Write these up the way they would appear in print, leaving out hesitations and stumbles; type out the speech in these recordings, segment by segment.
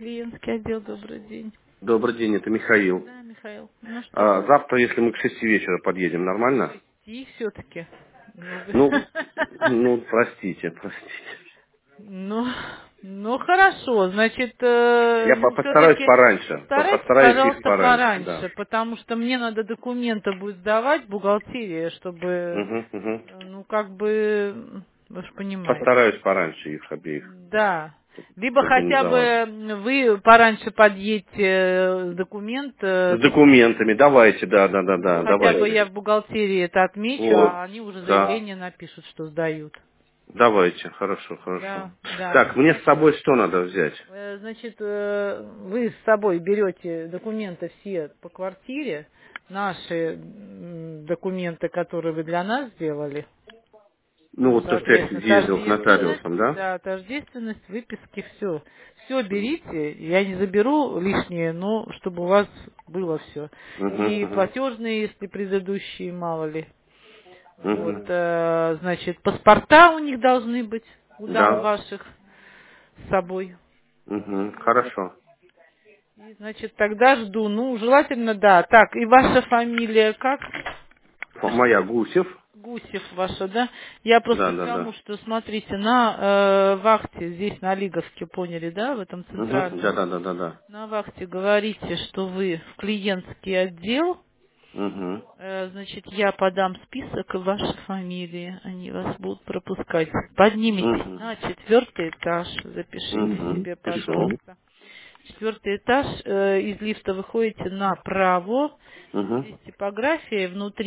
Клиентский отдел, добрый день. Добрый день, это Михаил. Да, Михаил. Ну что, Завтра, если мы к 6 вечера подъедем, нормально? и все-таки. Ну, Ну, простите. ну, ну, хорошо, значит, Я ну, постараюсь все-таки пораньше. старайтесь, Постараюсь их пожалуйста, пораньше, да. пораньше, потому что мне надо документы будет сдавать в бухгалтерии, чтобы, Угу. ну, как бы, вы же понимаете. Постараюсь пораньше их обеих Да. Либо хотя организовать. бы вы пораньше подъедьте документ, С документами, давайте, да, хотя бы я давайте. в бухгалтерии это отмечу, Вот, а они уже да. заявление напишут, что сдают. Давайте, хорошо. Да, да. Так, мне с собой что надо взять? Значит, вы с собой берете документы все по квартире, наши документы, которые вы для нас сделали, Ну, вот то, что я соответственно, ездил к нотариусам, тождественность, да? да, тождественность, выписки, все. Все берите, я не заберу лишнее, но чтобы у вас было все. И Угу. платежные, если предыдущие, мало ли. Вот, Угу. значит, паспорта у них должны быть, у дам Да. ваших с собой. Угу. Хорошо. И, значит, тогда жду. Ну, желательно, да. Так, и ваша фамилия как? Моя Гусев. Гусев ваша, да? Я просто Да. потому, что, смотрите, на вахте, здесь на Лиговске, поняли, да, в этом Угу. центральном. Да. На вахте говорите, что вы в клиентский отдел. Угу. Значит, я подам список вашей фамилии, они вас будут пропускать. Поднимитесь Угу. на 4-й этаж, запишите себе, Пишу. пожалуйста. 4-й этаж, из лифта выходите направо, Угу. здесь типография,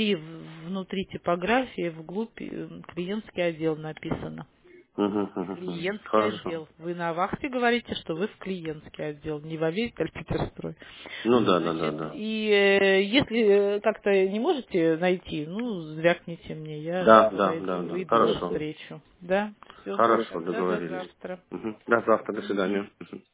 внутри типографии, вглубь клиентский отдел написано. Клиентский Хорошо. отдел. Вы на вахте говорите, что вы в клиентский отдел, не во весь Альпетерстрой. Ну Значит, да. и если как-то не можете найти, ну, звякните мне, я Да. выйду Хорошо. навстречу. Да? Все. Хорошо, Тогда до договорились. завтра. Угу. До завтра, до свидания. Мгм.